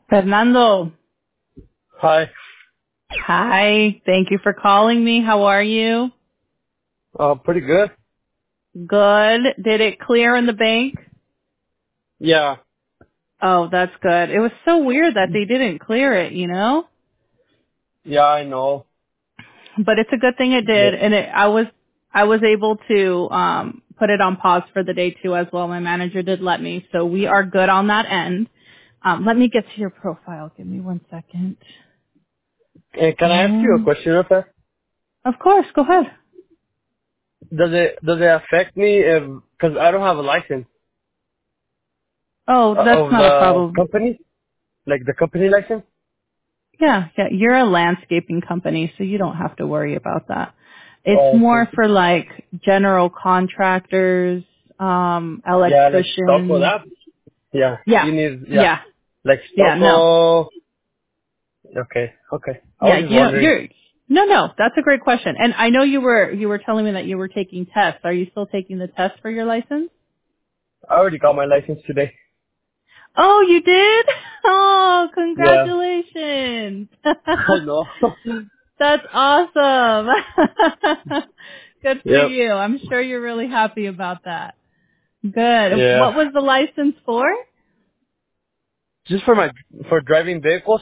Fernando, Hi. hi. Thank you for calling me. How are you? Pretty good. Good. Did it clear in the bank? Yeah. Oh, that's good. It was so weird that they didn't clear it, you know? Yeah, I know. But it's a good thing it Yeah. did, and I was able to put it on pause for the day too as well. My manager did let me, so we are good on that end. Let me get to your profile. Give me 1 second. Can I ask you a question, Rafa? Of course, go ahead. Does it affect me because I don't have a license Oh, that's of not a the problem. company, like the company license? Yeah, yeah. You're a landscaping company, so you don't have to worry about that. It's Oh, more okay. for like general contractors, Yeah, like stock for electricians. that. Yeah, Yeah, you need yeah, like yeah. No, stock. Okay, okay. I yeah. was just wondering. You're no. That's a great question. And I know you were telling me that you were taking tests. Are you still taking the test for your license? I already got my license today. Oh, you did? Oh, Yeah, congratulations. I know. That's awesome. Good for Yep. you. I'm sure you're really happy about that. Good. Yeah. What was the license for? Just for driving vehicles.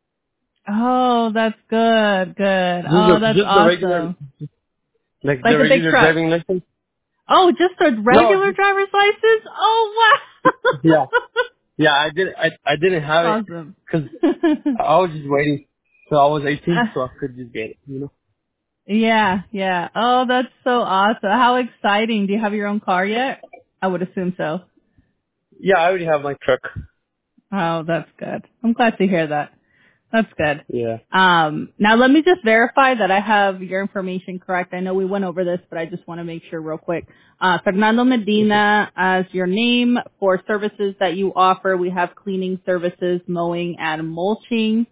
Oh, that's good. Good. Oh, that's Just the regular, awesome. like the Like a big regular truck. driving license. Oh, just a No, regular driver's license? Oh, yeah, wow. yeah. I didn't have it Awesome. because I was just waiting till I was 18 so I could just get it. You know. Yeah, yeah. Oh, that's so awesome. How exciting. Do you have your own car yet? I would assume so. Yeah, I already have my truck. Oh, that's good. I'm glad to hear that. That's good. Yeah. Now let me just verify that I have your information correct. I know we went over this, but I just want to make sure real quick. Fernando Medina as your name. For services that you offer, we have cleaning services, mowing, and mulching.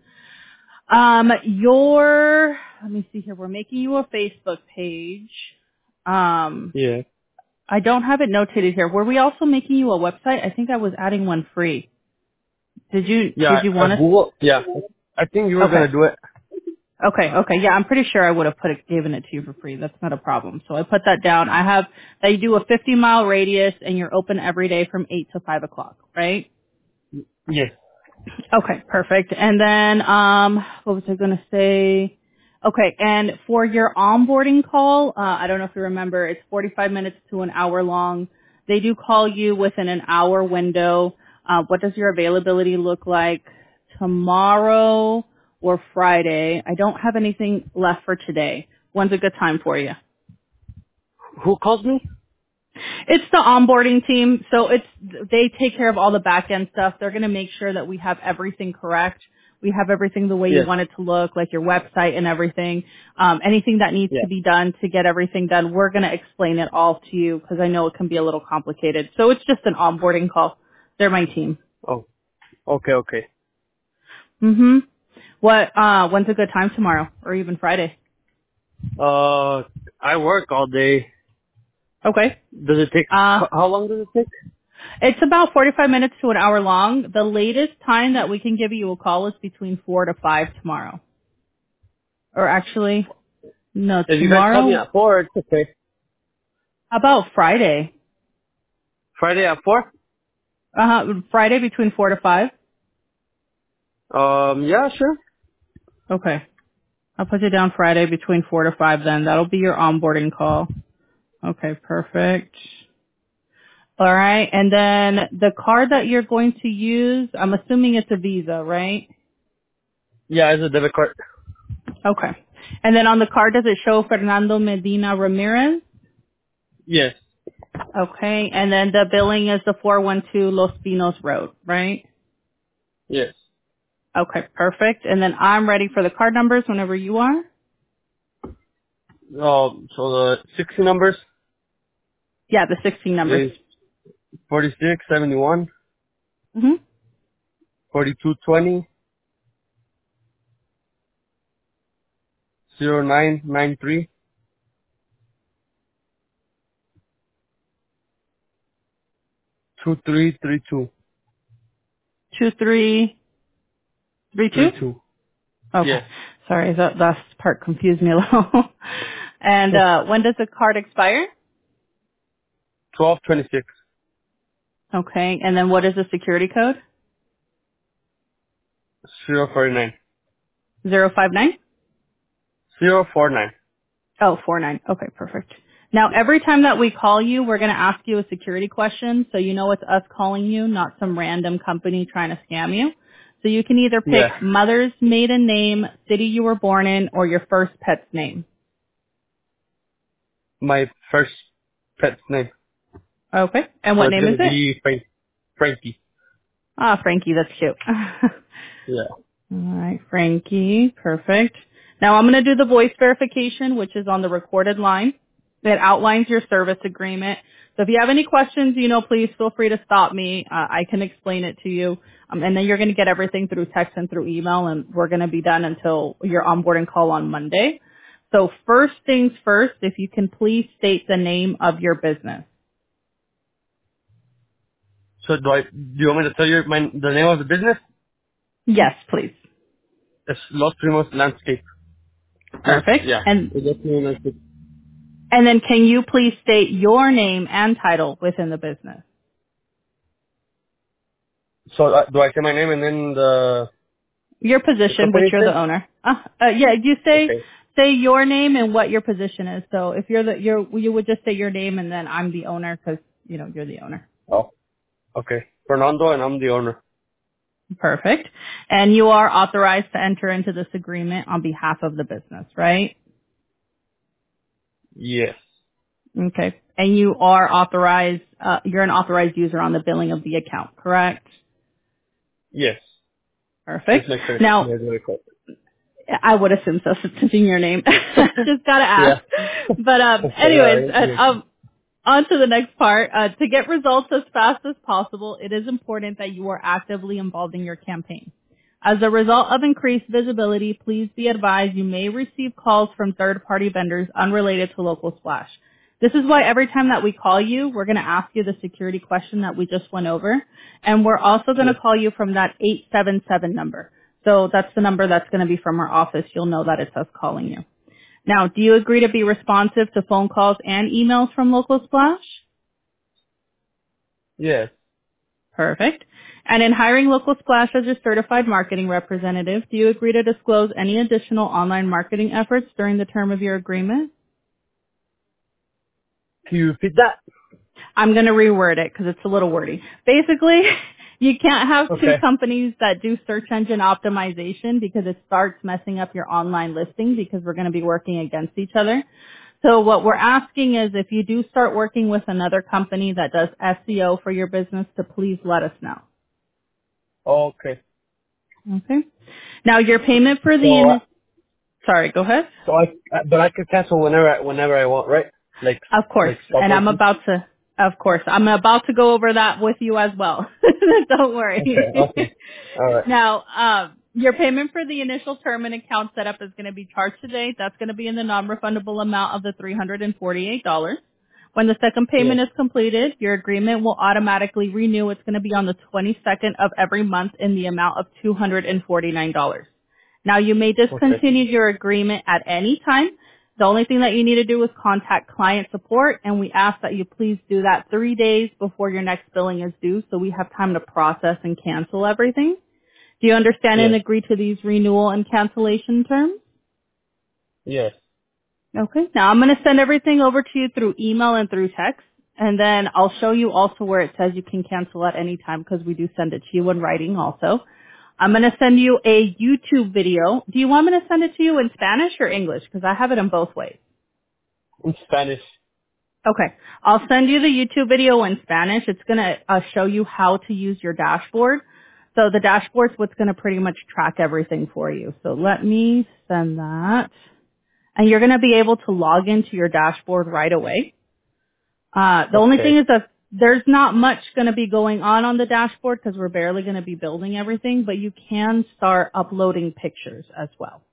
Let me see here. We're making you a Facebook page. Yeah. I don't have it notated here. Were we also making you a website? I think I was adding one free. Yeah. Did you want us? Google. Yeah. I think you were Okay. gonna do it. Okay. Yeah, I'm pretty sure I would have given it to you for free. That's not a problem. So I put that down. I have that you do a 50-mile radius and you're open every day from 8 to 5 o'clock, right? Yes. Okay, perfect. And then, what was I going to say? Okay, and for your onboarding call, I don't know if you remember, it's 45 minutes to an hour long. They do call you within an hour window. What does your availability look like tomorrow or Friday? I don't have anything left for today. When's a good time for you? Who calls me? It's the onboarding team, so they take care of all the back end stuff. They're going to make sure that we have everything correct. We have everything the way you Yes. want it to look, like your website and everything. Anything that needs Yeah. to be done to get everything done, we're going to explain it all to you because I know it can be a little complicated. So it's just an onboarding call. They're my team. Oh. Okay. Okay. Mm-hmm. When's a good time tomorrow or even Friday? Uh, I work all day. Okay. Does it take? Uh, How long does it take? it's about 45 minutes to an hour long. The latest time that we can give you a call is between 4 to 5 tomorrow. Or actually, no, If you guys call me tomorrow. at 4, it's okay. How about Friday? Friday at 4? Friday between 4 to 5? Yeah, sure. Okay. I'll put you down Friday between 4 to 5 then. That'll be your onboarding call. Okay, perfect. All right. And then the card that you're going to use, I'm assuming it's a Visa, right? Yeah, it's a debit card. Okay. And then on the card, does it show Fernando Medina Ramirez? Yes. Okay. And then the billing is the 412 Los Pinos Road, right? Yes. Okay, perfect. And then I'm ready for the card numbers whenever you are. So the 60 numbers Yeah, the 16 numbers. is 46, 71, Mm-hmm. 42, 20, 09, 93, 2332. 2332. 32? 32. Okay. Yes. Sorry, that last part confused me a little. And when does the card expire? 1226. Okay. And then what is the security code? 049. 059? 049. Oh, 49. Okay, perfect. Now, every time that we call you, we're going to ask you a security question, so you know it's us calling you, not some random company trying to scam you. So you can either pick Yeah. mother's maiden name, city you were born in, or your first pet's name. My first pet's name. Okay. And So what it's name is gonna it? be Frankie. Ah, Frankie, that's cute. Yeah. All right, Frankie. Perfect. Now I'm going to do the voice verification, which is on the recorded line. It outlines your service agreement. So if you have any questions, please feel free to stop me. I can explain it to you. And then you're going to get everything through text and through email, and we're going to be done until your onboarding call on Monday. So first things first, if you can please state the name of your business. So do you want me to tell you the name of the business? Yes, please. It's Los Primos Landscape. Perfect. Yeah. And It's Los Primos Landscape. And then can you please state your name and title within the business? So do I say my name and then Your the position, which company's you're name? the owner. Yeah, you Okay. say your name and what your position is. So if you would just say your name and then I'm the owner because, you're the owner. Oh. Okay. Fernando and I'm the owner. Perfect. And you are authorized to enter into this agreement on behalf of the business, right? Yes. Okay. And you are authorized, you're an authorized user on the billing of the account, correct? Yes. Just Perfect. make sure it's Now, really quick. I would assume so, since it's in your name. Just gotta Yeah. ask. But Okay. All anyways, right. Yeah. on to the next part. To get results as fast as possible, it is important that you are actively involved in your campaign. As a result of increased visibility, please be advised you may receive calls from third-party vendors unrelated to Local Splash. This is why every time that we call you, we're going to ask you the security question that we just went over, and we're also going Yeah. to call you from that 877 number. So that's the number that's going to be from our office. You'll know that it's us calling you. Now, do you agree to be responsive to phone calls and emails from Local Splash? Yes. Perfect. And in hiring Local Splash as your certified marketing representative, do you agree to disclose any additional online marketing efforts during the term of your agreement? Can you repeat that? I'm going to reword it because it's a little wordy. Basically, you can't have two Okay. companies that do search engine optimization because it starts messing up your online listing because we're going to be working against each other. So what we're asking is if you do start working with another company that does SEO for your business to please let us know. Okay. Okay. Now your payment for So, sorry, go ahead. but I could cancel whenever I want, right? Of course. Like stop And working. I'm about to go over that with you as well. Don't Okay. worry. Awesome. All right. Now, your payment for the initial term and account setup is going to be charged today. That's going to be in the non-refundable amount of the $348. When the second Yeah. payment is completed, your agreement will automatically renew. It's going to be on the 22nd of every month in the amount of $249. Now, you may Okay. discontinue your agreement at any time. The only thing that you need to do is contact client support, and we ask that you please do that 3 days before your next billing is due so we have time to process and cancel everything. Do you understand and Yes. agree to these renewal and cancellation terms? Yes. Okay. Now I'm going to send everything over to you through email and through text, and then I'll show you also where it says you can cancel at any time because we do send it to you in writing also. I'm going to send you a YouTube video. Do you want me to send it to you in Spanish or English? Because I have it in both ways. In Spanish. Okay. I'll send you the YouTube video in Spanish. It's going to show you how to use your dashboard. So the dashboard's what's going to pretty much track everything for you. So let me send that. And you're going to be able to log into your dashboard right away. The only thing Okay. is that there's not much going to be going on the dashboard because we're barely going to be building everything, but you can start uploading pictures as well.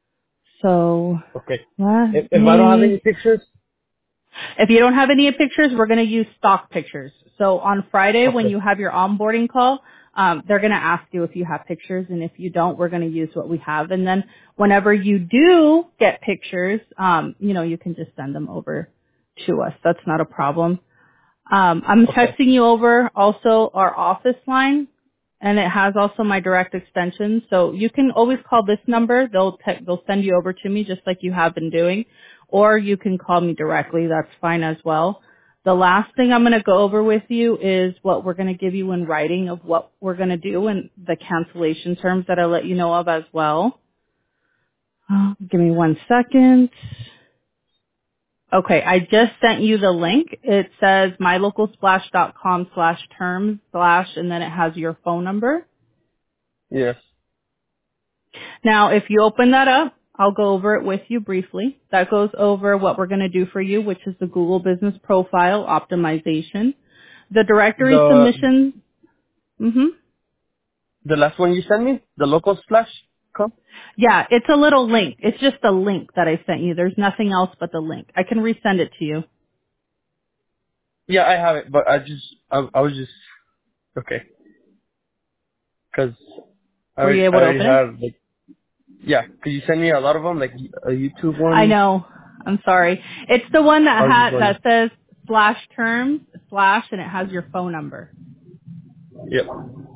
So Okay. let If I don't have me any pictures. If you don't have any pictures, we're going to use stock pictures. So on Friday when Okay. you have your onboarding call, they're going to ask you if you have pictures, and if you don't, we're going to use what we have. And then whenever you do get pictures, you can just send them over to us. That's not a problem. I'm Okay. texting you over also our office line, and it has also my direct extension. So you can always call this number. They'll send you over to me just like you have been doing, or you can call me directly. That's fine as well. The last thing I'm going to go over with you is what we're going to give you in writing of what we're going to do and the cancellation terms that I'll let you know of as well. Give me 1 second. Okay, I just sent you the link. It says mylocalsplash.com/terms/ and then it has your phone number. Yes. Now, if you open that up, I'll go over it with you briefly. That goes over what we're going to do for you, which is the Google Business Profile optimization. The directory The submission. Mm-hmm. the last one you sent me, the local splash. Com? Yeah, it's a little link. It's just a link that I sent you. There's nothing else but the link. I can resend it to you. Yeah, I have it, but I was just okay because Were you I able to already open it? have like yeah. Could you send me a lot of them, like a YouTube I one? know. I'm sorry. It's the one I was just wondering. that says /terms/ and it has your phone number. Yep.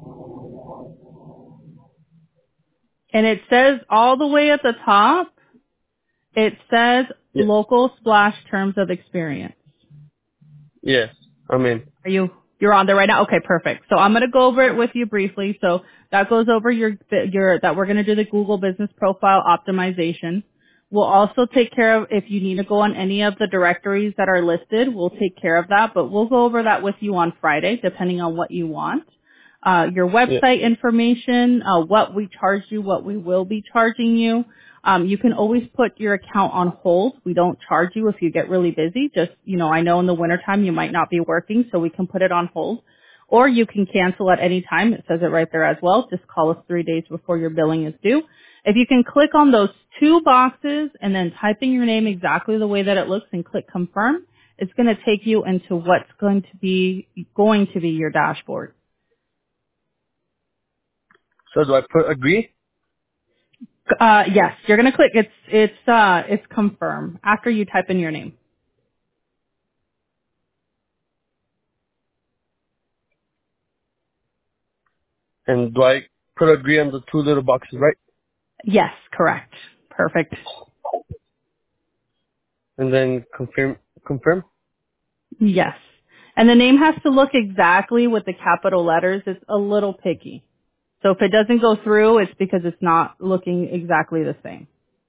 And it says all the way at the top, it says Yes. local splash terms of experience. Yes. I'm in. You're on there right now? Okay, perfect. So I'm going to go over it with you briefly. So that goes over that we're going to do the Google Business Profile optimization. We'll also take care of if you need to go on any of the directories that are listed, we'll take care of that, but we'll go over that with you on Friday, depending on what you want. Your Yeah. website information, what we charge you, what we will be charging you. You can always put your account on hold. We don't charge you if you get really busy. Just, I know in the wintertime you might not be working, so we can put it on hold. Or you can cancel at any time. It says it right there as well. Just call us 3 days before your billing is due. If you can click on those two boxes and then type in your name exactly the way that it looks and click confirm, it's going to take you into what's going to be your dashboard. So do I put agree? Yes, you're going to click. It's confirm after you type in your name. And do I put agree on the two little boxes, right? Yes, correct. Perfect. And then confirm. Yes. And the name has to look exactly with the capital letters. It's a little picky. So if it doesn't go through, it's because it's not looking exactly the same.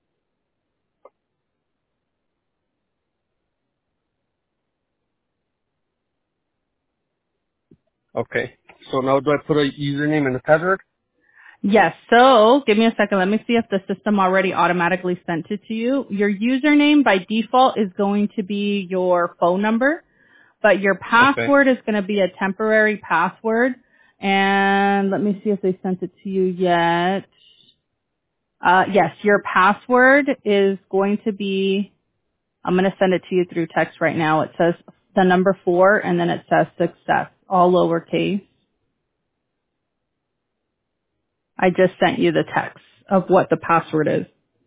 Okay. So now do I put a username and a password? Yes. So give me a second. Let me see if the system already automatically sent it to you. Your username by default is going to be your phone number, but your Okay. password is going to be a temporary password. And let me see if they sent it to you yet. Yes, your password is going to be, I'm going to send it to you through text right now. It says the number 4 and then it says success, all lowercase. I just sent you the text of what the password is.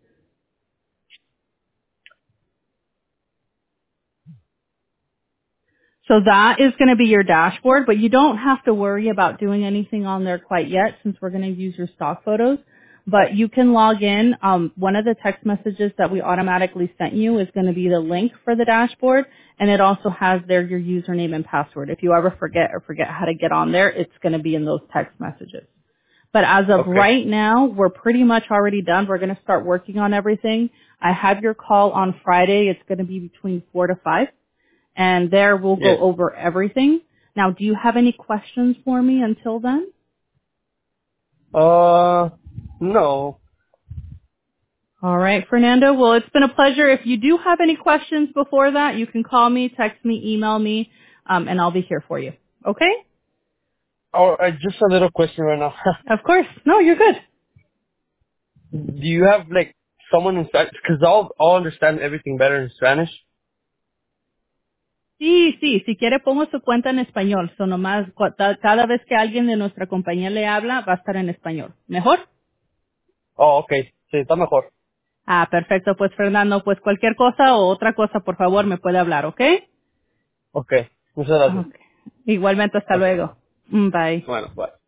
So that is going to be your dashboard, but you don't have to worry about doing anything on there quite yet since we're going to use your stock photos. But you can log in. One of the text messages that we automatically sent you is going to be the link for the dashboard, and it also has there your username and password. If you ever forget how to get on there, it's going to be in those text messages. But as of Okay. right now, we're pretty much already done. We're going to start working on everything. I have your call on Friday. It's going to be between 4 to 5. And there we'll go Yes. over everything. Now, do you have any questions for me until then? No. All right, Fernando. Well, it's been a pleasure. If you do have any questions before that, you can call me, text me, email me, and I'll be here for you. Okay? Oh, just a little question right now. Of course. No, you're good. Do you have like someone in Spanish? Because I'll understand everything better in Spanish. Sí, sí, si quiere pongo su cuenta en español. So nomás, cada vez que alguien de nuestra compañía le habla, va a estar en español. ¿Mejor? Oh, ok. Sí, está mejor. Ah, perfecto. Pues Fernando, pues cualquier cosa o otra cosa, por favor, me puede hablar, ¿ok? Ok. Muchas gracias. Ok. Igualmente, hasta Ok. luego. Bye. Bueno, bye.